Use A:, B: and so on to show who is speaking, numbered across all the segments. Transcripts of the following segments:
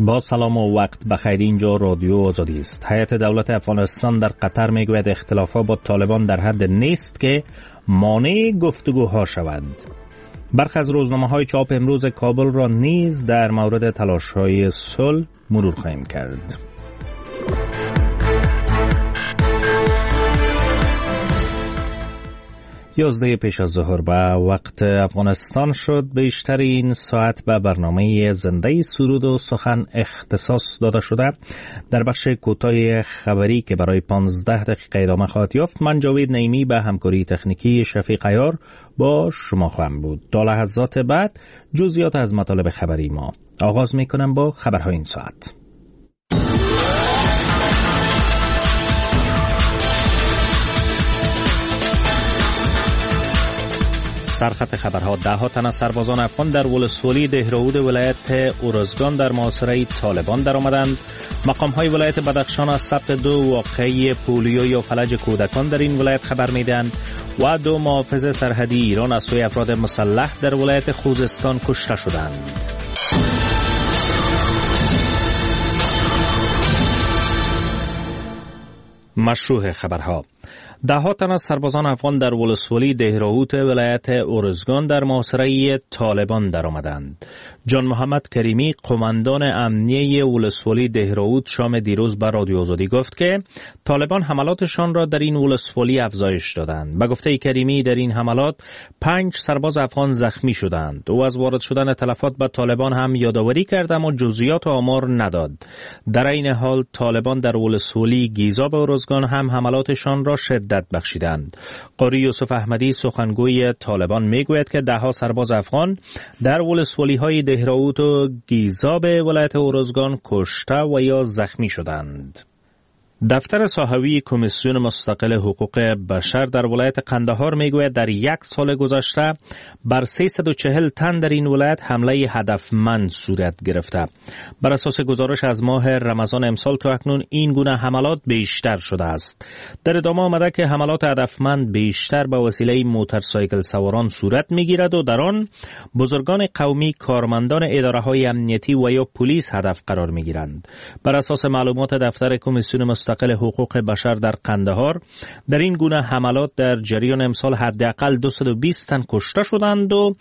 A: با سلام و وقت بخیر. اینجا رادیو آزادی است. هیئت دولت افغانستان در قطر میگوید اختلافات با طالبان در حد نیست که مانع گفتگوها شود. برخی از روزنامه‌های چاپ امروز کابل را نیز در مورد تلاش‌های صلح مرور خواهیم کرد. یازده پیش از ظهر به وقت افغانستان شد. بیشتر این ساعت به برنامه زنده سرود و سخن اختصاص داده شده. در بخش کوتاه خبری که برای 15 دقیقه ادامه خواهد یافت، من جاوید نعیمی به همکاری تکنیکی شفیق عیار با شما خواهم بود. تا لحظات بعد جزئیات از مطالب خبری ما. آغاز میکنم با خبرهای این ساعت. سرخط خبرها: 10 تن از سربازان افغان در ولسوالی دهراود ولایت ارزگان در محاصره طالبان درآمدند. مقام‌های ولایت بدخشان از ثبت 2 واقعه پولیو یا فلج کودکان در این ولایت خبر میدهند و 2 محافظ سرحدی ایران از سوی افراد مسلح در ولایت خوزستان کشته شدند. مشروع خبرها: 10 تن از سربازان افغان در ولسوالی دهراود ولایت ارزگان در محاصره طالبان درآمدند. جان محمد کریمی، قماندان امنیه ولسوالی دهراود، شام دیروز به رادیو آزادی گفت که طالبان حملاتشان را در این ولسوالی افزایش دادند. به گفته کریمی در این حملات 5 سرباز افغان زخمی شدند. او از وارد شدن تلفات به طالبان هم یادآوری کرد اما جزئیات و آمار نداد. در این حال طالبان در ولسوالی گیزاب ارزگان هم حملاتشان را شدت بخشیدند. قاری یوسف احمدی، سخنگوی طالبان، میگوید که 10 سرباز افغان در ولسوالی‌های دهراود و گیزاب ولایت ارزگان کشته و یا زخمی شدند. دفتر صحوی کمیسیون مستقل حقوق بشر در ولایت قندهار میگوید در 1 سال گذشته بر 340 تن در این ولایت حمله هدفمند صورت گرفته. بر اساس گزارش از ماه رمضان امسال تا اکنون این گونه حملات بیشتر شده است. در ادامه آمده که حملات هدفمند بیشتر به وسیله موتورسایکل سواران صورت میگیرد و در آن بزرگان قومی، کارمندان اداره‌های امنیتی و یا پلیس هدف قرار میگیرند. بر اساس معلومات دفتر کمیسیون مستقل حقوق بشر در قندهار، در این گونه حملات در جریان امسال حداقل 220 تن کشته شدند و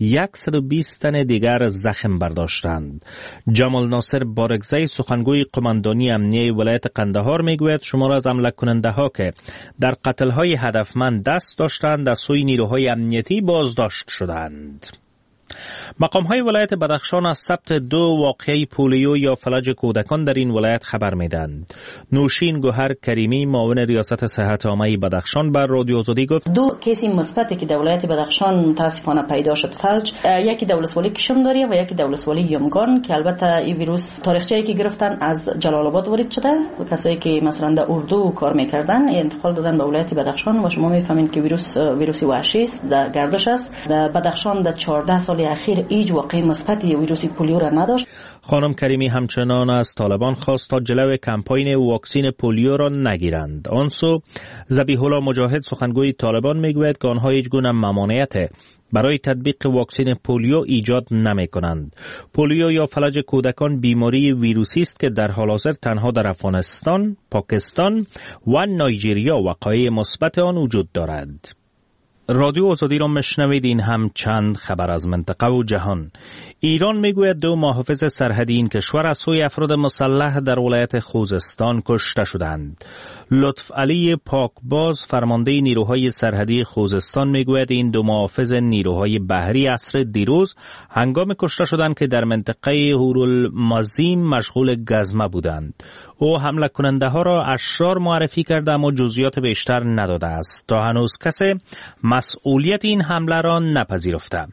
A: 120 تن دیگر زخم برداشتند. جمال ناصر بارگزی، سخنگوی قماندانی امنیه ولایت قندهار، میگوید شمار از حمله کننده ها که در قتل های هدفمند دست داشتند از سوی نیروهای امنیتی بازداشت شدند. مقام‌های ولایت بدخشان از ثبت 2 واقعه پولیو یا فلج کودکان در این ولایت خبر میدهند. نوشین گوهر کریمی، معاون ریاست صحت عامه بدخشان، بر رادیو آزادی گفت
B: 2 کیس مثبتی که در ولایت بدخشان متاسفانه پیدا شد فلج، یکی در ولسوالی کشمداری و یکی در ولسوالی یمگان که البته این ویروس تاریخچه‌ای که گرفتن از جلال آباد وارد شده و کسایی که مثلا در اردو کار میکردن انتقال دادن به ولایت بدخشان و شما میفهمید که ویروسی وحشی است، در گردش است. در بدخشان در 14 سال اخیر هیچ واقعی مثبتی ویروس پولیو را نداشت.
A: خانم کریمی همچنان از طالبان خواست تا جلوی کمپاین واکسین پولیو را نگیرند. آنسو ذبیح الله مجاهد، سخنگوی طالبان، میگوید که آنها هیچ گونه ممانعت برای تطبیق واکسن پولیو ایجاد نمی کنند. پولیو یا فلج کودکان بیماری ویروسی است که در حال حاضر تنها در افغانستان، پاکستان و نایجریا وقایع مثبت آن وجود دارد. رادیو آزادی را مشنوید. این هم چند خبر از منطقه و جهان. ایران میگوید 2 محافظ سرحدی این کشور از سوی افراد مسلح در ولایت خوزستان کشته شدند. لطف علی پاکباز، فرمانده نیروهای سرحدی خوزستان، میگوید این 2 محافظ نیروهای بحری عصر دیروز هنگام کشته شدند که در منطقه هورالمازیم مشغول گزمه بودند. او حمله کننده ها را اشرار معرفی کرده اما جزئیات بیشتر نداده است. تا هنوز کسی مسئولیت این حمله را نپذیرفته.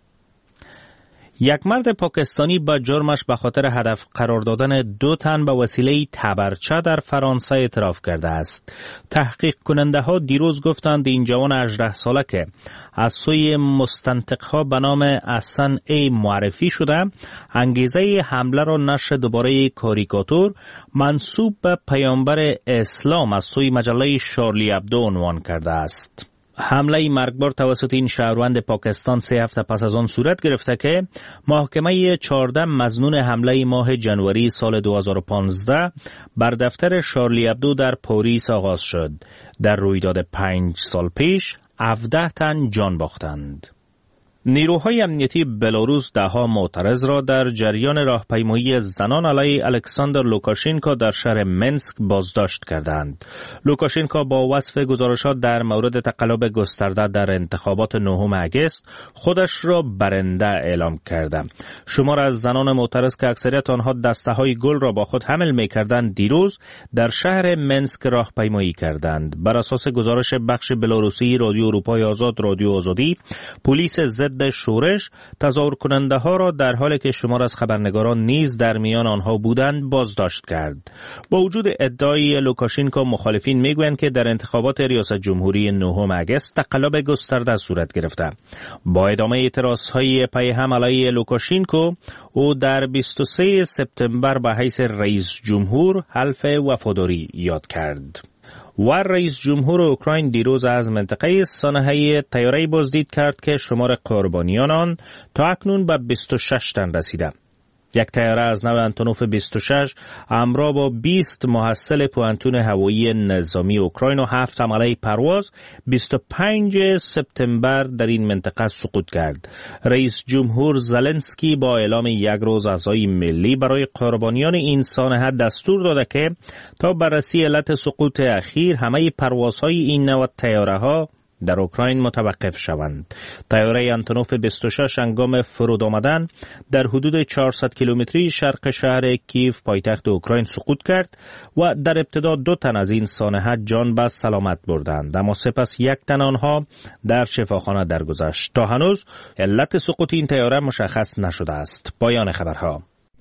A: یک مرد پاکستانی با جرمش به خاطر هدف قرار دادن 2 تن به وسیله تبرچه در فرانسه اعتراف کرده است. تحقیق کننده ها دیروز گفتند این جوان 18 ساله که از سوی مستنطقها به نام حسن ای معرفی شده، انگیزه حمله را نشر دوباره کاریکاتور منسوب به پیامبر اسلام از سوی مجله شارلی ابدو عنوان کرده است. حمله مرگبار توسط این شهروند پاکستان 3 هفته پس از آن صورت گرفته که محکمه 14 مظنون حمله ماه جنوری سال 2015 بر دفتر شارلی ابدو در پاریس آغاز شد. در رویداد 5 سال پیش 17 تن جان باختند. نیروهای امنیتی بلاروس دهها معترض را در جریان راهپیمایی زنان علیه الکساندر لوکاشنکو در شهر منسک بازداشت کردند. لوکاشنکو با وصف گزارشات در مورد تقلب گسترده در انتخابات 9 اگست خودش را برنده اعلام کرده. شمار از زنان معترض که اکثریت آنها دسته‌های گل را با خود حمل می‌کردند دیروز در شهر منسک راهپیمایی کردند. بر اساس گزارش بخش بلاروسی رادیو اروپای آزاد رادیو آزادی، پلیس ضد شورش تظاهر کننده ها را در حالی که شمار از خبرنگاران نیز در میان آنها بودند بازداشت کرد. با وجود ادعای لوکاشنکو، مخالفین میگویند که در انتخابات ریاست جمهوری 9 اگست تقلب گسترده صورت گرفته. با ادامه اعتراضهای پی هم علیه لوکاشنکو، او در 23 سپتامبر به حیث رئیس جمهور حلف وفاداری یاد کرد. و رئیس جمهور اوکراین دیروز از منطقه سانحه طیاره‌ای بازدید کرد که شمار قربانیان آن تا اکنون به 26 تن رسیده. یک طیاره از نوع آنتونوف 26 همراه با 20 محصل پوانتون هوایی نظامی اوکراین و 7 حمله پرواز 25 سپتامبر در این منطقه سقوط کرد. رئیس جمهور زلنسکی با اعلام یک روز عزای ملی برای قربانیان این سانحه دستور داده که تا بررسی علت سقوط اخیر همه پروازهای این نوع طیاره‌ها در اوکراین متوقف شوند. طیاره آنتونوف 26 هنگام فرود آمدن در حدود 400 کیلومتری شرق شهر کیف پایتخت اوکراین سقوط کرد و در ابتدا 2 تن از این سانحه جان به سلامت بردند، اما سپس 1 تن آنها در شفاخانه درگذشت. تا هنوز علت سقوط این طیاره مشخص نشده است. پایان خبرها.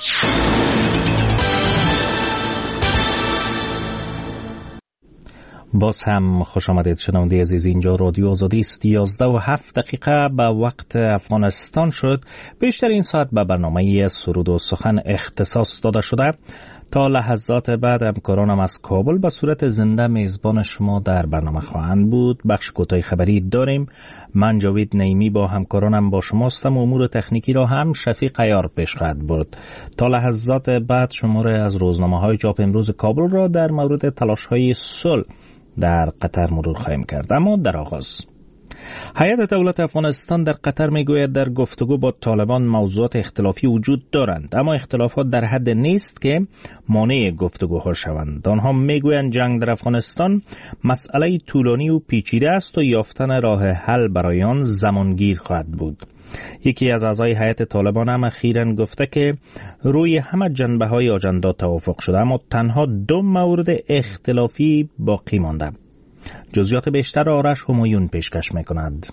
A: باز هم خوش آمدید شنونده عزیز. اینجا رادیو آزادی است. 11:07 به وقت افغانستان شد. بیشتر این ساعت به برنامه سرود و سخن اختصاص داده شده. تا لحظات بعد همکارانم از کابل به صورت زنده میزبان شما در برنامه خواهند بود. بخش کوتاه خبری داریم. من جاوید نعیمی با همکارانم با شماستم و امور تکنیکی را هم شفیق عیار پیش خواهد برد. تا لحظات بعد شماره از روزنامه‌های چاپ امروز کابل را در مورد تلاش‌های صلح در قطر مرور خواهیم کرد. اما در آغاز هیئت دولت افغانستان در قطر میگوید در گفتگو با طالبان موضوعات اختلافی وجود دارند، اما اختلافات در حد نیست که مانع گفتگوها شوند. آنها میگویند جنگ در افغانستان مسئله طولانی و پیچیده است و یافتن راه حل برای آن زمانگیر خواهد بود. یکی از اعضای هیئت طالبان هم اخیراً گفته که روی همه جنبه‌های آجندا توافق شده، اما تنها 2 مورد اختلافی باقی مانده. جزئیات بیشتر آرش همایون پیشکش می‌کند.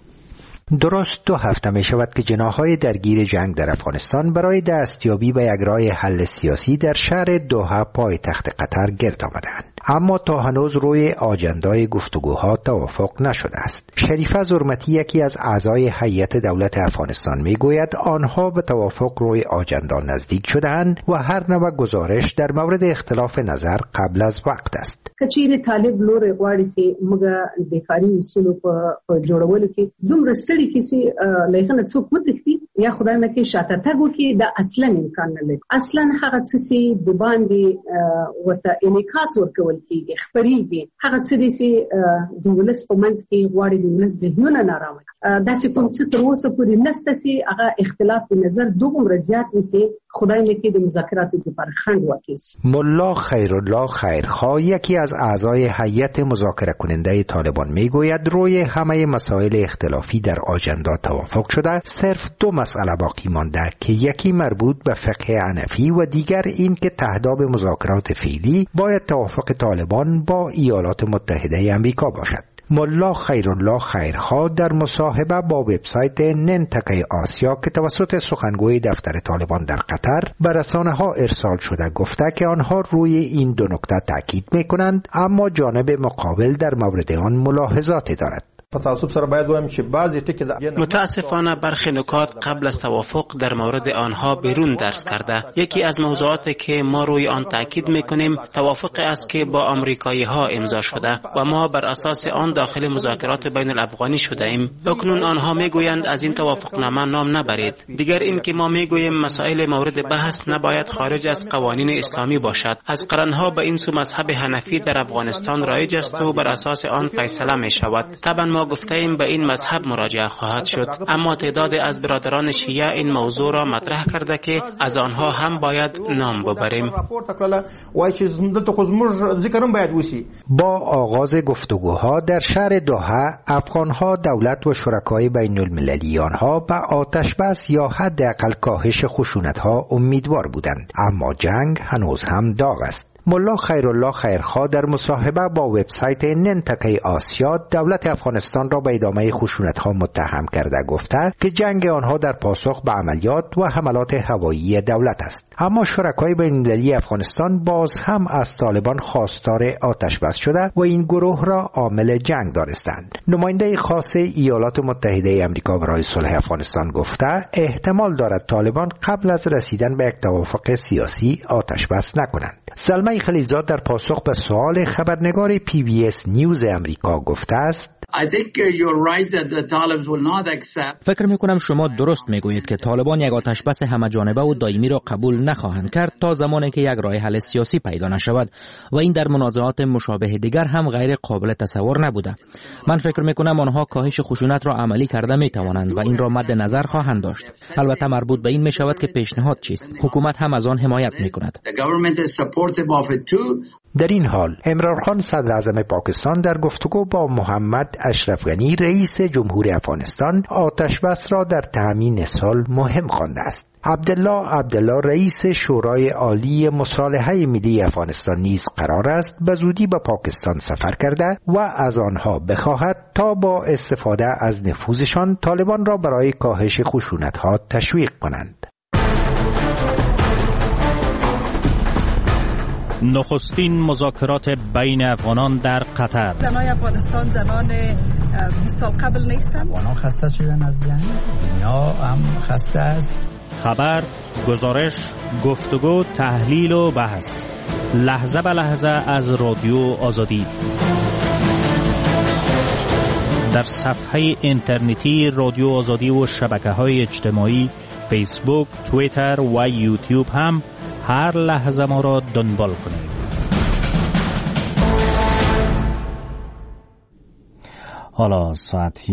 C: درست 2 هفته می شود که جناح‌های درگیر جنگ در افغانستان برای دستیابی به یک راه حل سیاسی در شهر دوحه پایتخت قطر گرد آمدند، اما تا هنوز روی آجندای گفتگوها توافق نشده است. شریفه زرمتی، یکی از اعضای هیئت دولت افغانستان، میگوید آنها به توافق روی آجندا نزدیک شده‌اند و هر نوع گزارش در مورد اختلاف نظر قبل از وقت است.
D: کچیر طالب لور غواړي چې موږ د کاري اصولو په جوړولو کې دومره ستړي کیسي لایخنه څوک وتښتي یا خدای مکه شاته تګ وکړي دا اصلا امکان نه لري. اصلا هغه څه چې د باندې ورته انعکاس ورکول کیږي خبريږي هغه څه چې د ولس په منځ کې غواړي د ولس ذهنونه نارامه دا چې کوم څه تر اوسه پورې نسته چې هغه اختلاف نظر دومره زیات وي خدای مکه د مذاکراتو لپاره خنډ واقع شي.
C: ملا خیرالله خیرخواه، یکی از اعضای هیئت مذاکره کننده طالبان، میگوید روی همه مسائل اختلافی در آجندا توافق شده، صرف 2 مسئله باقی مانده که یکی مربوط به فقه حنفی و دیگر این که تهداب مذاکرات فعلی باید توافق طالبان با ایالات متحده آمریکا باشد. ملا خیرالله خیرخواه در مصاحبه با وبسایت ننتقه آسیا که توسط سخنگوی دفتر طالبان در قطر به رسانه‌ها ارسال شده گفته که آنها روی این 2 نکته تاکید می‌کنند، اما جانب مقابل در مورد آن ملاحظاتی دارد.
E: متاسفانه برخی نکات قبل از توافق در مورد آنها بیرون درس کرده. یکی از موضوعاتی که ما روی آن تاکید میکنیم توافق است که با آمریکایی ها امضا شده و ما بر اساس آن داخل مذاکرات بین الافغانی شده ایم. اکنون آنها میگویند از این توافقنامه نام نبرید. دیگر این که ما میگوییم مسائل مورد بحث نباید خارج از قوانین اسلامی باشد. از قرنها به این سو مذهب حنفی در افغانستان رایج است و بر اساس آن فیصله می شود. طبعا ما گفته ایم به این مذهب مراجعه خواهد شد، اما تعداد از برادران شیعه این موضوع را مطرح کرده که از آنها هم باید نام ببریم.
C: با آغاز گفتگوها در شهر دوحه، افغانها دولت و شرکای بین المللی آنها به آتش بس یا حداقل کاهش خشونت‌ها امیدوار بودند، اما جنگ هنوز هم داغ است. ملا خیرالله خیرخواه در مصاحبه با وبسایت ننتکه آسیا دولت افغانستان را به ادامه خشونت‌ها متهم کرده گفته که جنگ آنها در پاسخ به عملیات و حملات هوایی دولت است. اما شرکای بین‌المللی افغانستان باز هم از طالبان خواستار آتش بس شده و این گروه را عامل جنگ دانستند. نماینده خاص ایالات متحده آمریکا برای صلح افغانستان گفته احتمال دارد طالبان قبل از رسیدن به یک توافق سیاسی آتش بس نکنند. سلمه خلیلزاد در پاسخ به سوال خبرنگار PBS نیوز امریکا گفته است:
F: فکر میکنم شما درست میگویید که طالبان یک آتش بس همه جانبه و دائمی را قبول نخواهند کرد تا زمانی که یک راه حل سیاسی پیدا نشود و این در منازعات مشابه دیگر هم غیر قابل تصور نبوده. من فکر میکنم آنها کاهش خشونت را عملی کرده میتوانند و این را مد نظر خواهند داشت. البته مربوط به این میشود که پیشنهاد چیست. حکومت هم از آن حمایت میکند.
C: در این حال عمران خان صدر اعظم پاکستان در گفتگو با محمد اشرف غنی رئیس جمهور افغانستان آتش بس را در تامین صلح مهم خوانده است. عبدالله رئیس شورای عالی مصالحه ملی افغانستان نیز قرار است به زودی به پاکستان سفر کرده و از آنها بخواهد تا با استفاده از نفوذشان طالبان را برای کاهش خشونت‌ها تشویق کنند.
A: نخستین مذاکرات بین افغانان در قطر.
G: زنای افغانستان زنان 20 سال قبل نیستند.
H: افغانان خسته شدن از جنگ، دنیا هم خسته است.
A: خبر، گزارش، گفتگو، تحلیل و بحث، لحظه به لحظه از رادیو آزادی. در صفحه اینترنتی رادیو آزادی و شبکه‌های اجتماعی فیسبوک، توییتر و یوتیوب هم هر لحظه ما را دنبال کنید. حالا ساعت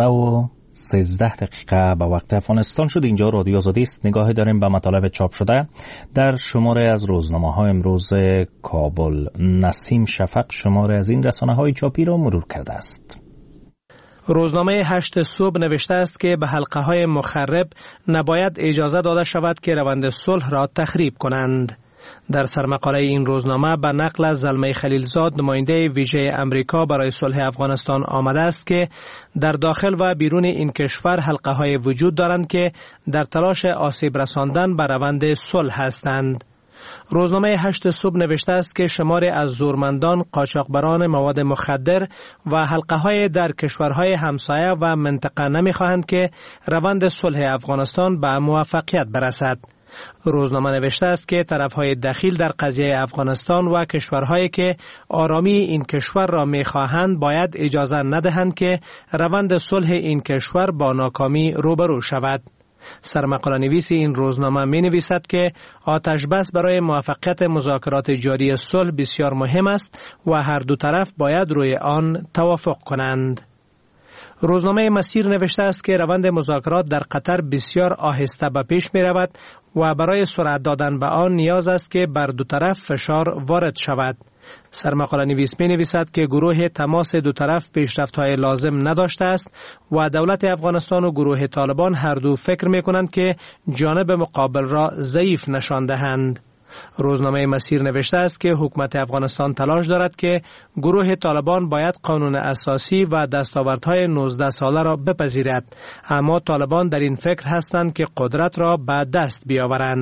A: 11:13 به وقت افغانستان شد. اینجا رادیو آزادی است. نگاهی داریم به مطالب چاپ شده در شماره از روزنامه‌های امروز کابل. نسیم شفق شماره از این رسانه‌های چاپی را مرور کرده است.
I: روزنامه 8 صبح نوشته است که به حلقه‌های مخرب نباید اجازه داده شود که روند صلح را تخریب کنند. در سرمقاله این روزنامه به نقل از زلمه خلیلزاد نماینده ویژه امریکا برای صلح افغانستان آمده است که در داخل و بیرون این کشور حلقه‌های وجود دارند که در تلاش آسیب رساندن به روند صلح هستند. روزنامه 8 صبح نوشته است که شماری از زورمندان، قاچاقبران مواد مخدر و حلقه‌های در کشورهای همسایه و منطقه نمی‌خواهند که روند صلح افغانستان به موفقیت برسد. روزنامه نوشته است که طرفهای دخیل در قضیه افغانستان و کشورهایی که آرامی این کشور را می‌خواهند باید اجازه ندهند که روند صلح این کشور با ناکامی روبرو شود. سرمقاله نویس این روزنامه می نویسد که آتش بس برای موفقیت مذاکرات جاری صلح بسیار مهم است و هر دو طرف باید روی آن توافق کنند. روزنامه مسیر نوشته است که روند مذاکرات در قطر بسیار آهسته به پیش می رود و برای سرعت دادن به آن نیاز است که بر دو طرف فشار وارد شود. سرمقاله نویس می نویسد که گروه تماس دو طرف پیشرفت‌های لازم نداشته است و دولت افغانستان و گروه طالبان هر دو فکر می کنند که جانب مقابل را ضعیف نشان دهند. روزنامه مسیر نوشته است که حکومت افغانستان تلاش دارد که گروه طالبان باید قانون اساسی و دستاوردهای 19 ساله را بپذیرد، اما طالبان در این فکر هستند که قدرت را به دست بیاورند.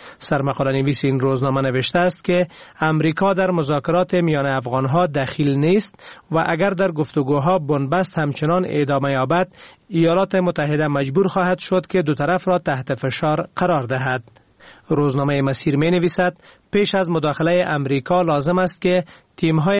I: سرمقاله نویس این روزنامه نوشته است که امریکا در مذاکرات میان افغانها دخیل نیست و اگر در گفتگوها بنبست همچنان ادامه یابد، ایالات متحده مجبور خواهد شد که دو طرف را تحت فشار قرار دهد. روزنامه مسیر می نویسد پیش از مداخله امریکا لازم است که تیم‌های